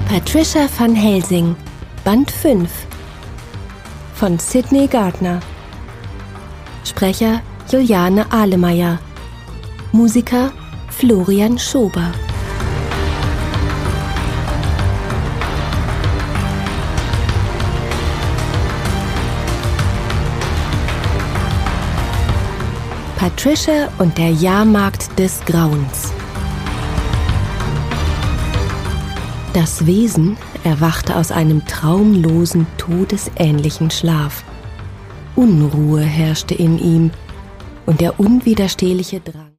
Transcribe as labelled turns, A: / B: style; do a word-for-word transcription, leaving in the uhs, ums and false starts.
A: Patricia Van Helsing, Band fünf von Sydney Gardner. Sprecher Juliane Ahlemeyer. Musiker Florian Schober. Patricia und der Jahrmarkt des Grauens. Das Wesen erwachte aus einem traumlosen, todesähnlichen Schlaf. Unruhe herrschte in ihm und der unwiderstehliche Drang.